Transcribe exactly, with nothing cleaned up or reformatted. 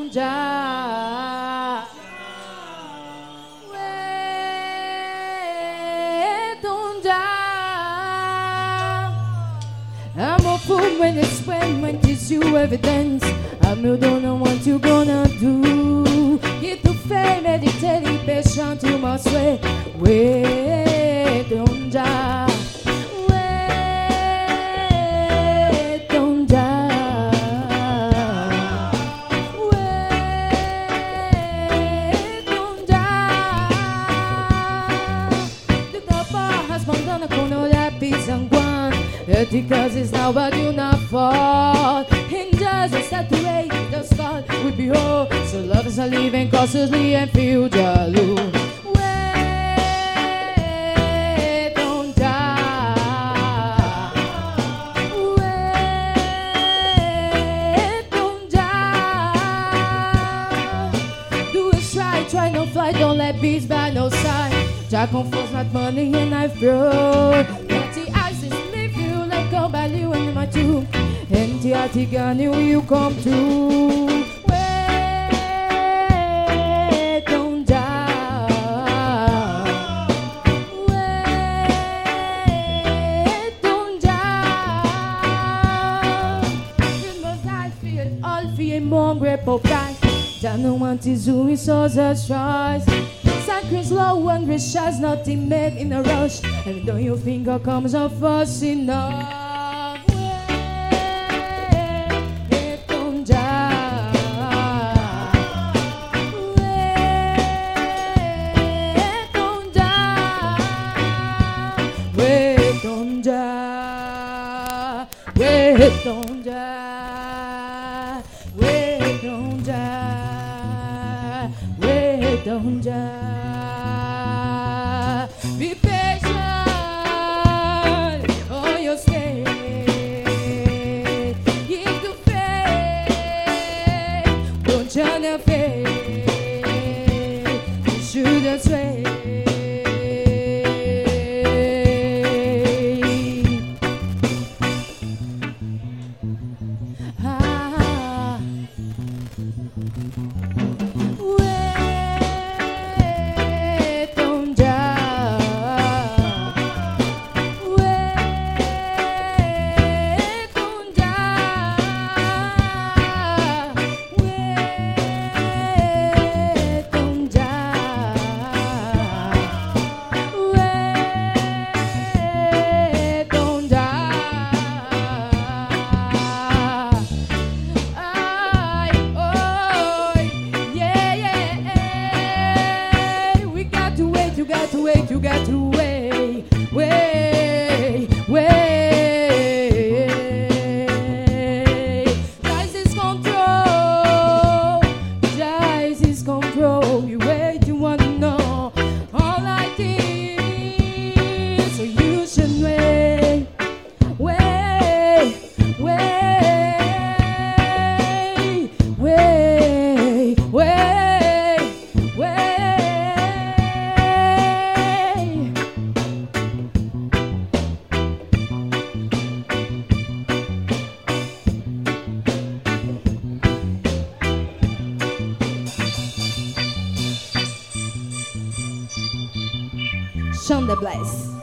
don't die. Wait, don't die. I'm a fool when it's when when it's you evidence. I don't know what you gonna do. Get to fail, meditating, patient to my sweat. Wait, don't die. Wait, don't die. Wait, don't die. The bar has mandana con la pisanguan. Because it's now but you not fall. Just saturate the skull with behold. So love is a living cautiously and feel jaloux. Wait, don't die. Wait, don't die. Do it try, try no fly, don't let beats by no side. Jack on force, not money and I've broke. Dirty eyes is leave you like go by you and my tomb. And the Atigani will you come to? Wait, don't die. Wait, don't die. You must I feel all fear more great for price. Don't know what is doing so just tries. Sacred slow and great shots, nothing made in a rush. And don't you think I comes off fast enough? Wait, don't die. Wait, don't die. Wait, don't die. Wait, don't die. Be patient or you'll stay. Keep the faith. Don't turn your face. You shouldn't sway. Wait, don't die. Wait, don't die. Wait, don't die. Wait, don't die. You got to wait, you got to wait, wait, wait. Crisis control, crisis control. You wait, you want to know all I did, so you should wait, wait, wait, wait, wait, wait. Sean the Blaze.